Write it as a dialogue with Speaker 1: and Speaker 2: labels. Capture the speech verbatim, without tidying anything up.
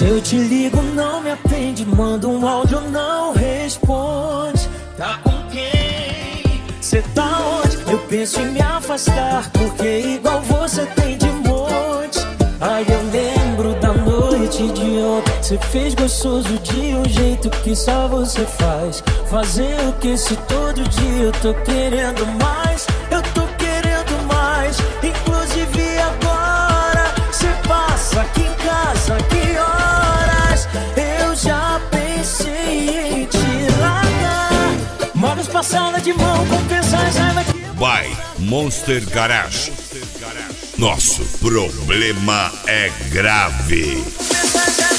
Speaker 1: Se eu te ligo, não me atende. Manda um áudio, não responde. Tá com quem? Cê tá onde? Eu penso em me afastar, porque igual você tem de monte. Aí eu lembro da noite de ontem. Cê fez gostoso de um jeito que só você faz. Fazer o que se todo dia eu tô querendo mais. Eu tô querendo mais. Inclusive agora cê passa aqui em casa, que horas? Eu já pensei em te largar. Modos passada de mão, compensa as raivas que...
Speaker 2: By Monster Garage. Nosso problema é grave.